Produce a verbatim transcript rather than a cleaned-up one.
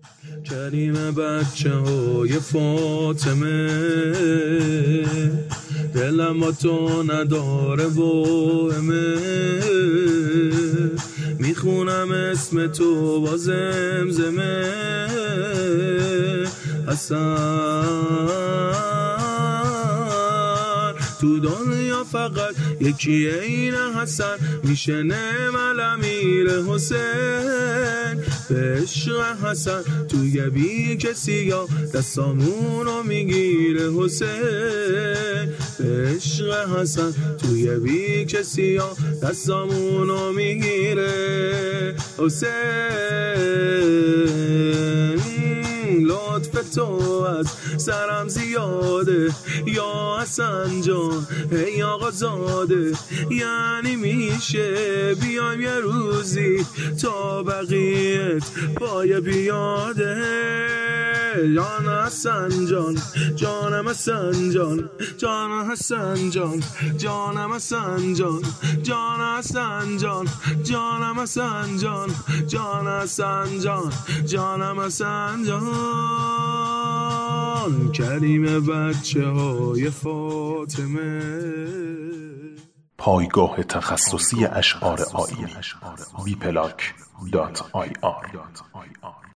کریم بچه های فاطمه، دلم با تو نداره و همه، میخونم اسم تو با زمزمه، حسن تو دنیا فقط یکیه این حسن، میشه نمال امیر حسین، به عشق حسن توی بی کسی ها دستامونو میگیره حسین، به عشق حسن توی بی کسی ها دستامونو میگیره حسین. لطف تو از سرم زیاده یا حسن جان ای آقا زاده، یعنی میشه بیایم یه روزی تا بقیت پای بیاده. جان حسن جان جانم حسن جان جان حسن جان جانم حسن جان جان حسن جان جانم حسن جان جان حسن جان جانم حسن جان. کریم بچه های فاطمه. پایگاه تخصصی اشعار آیینی بی پلاک دات آی آر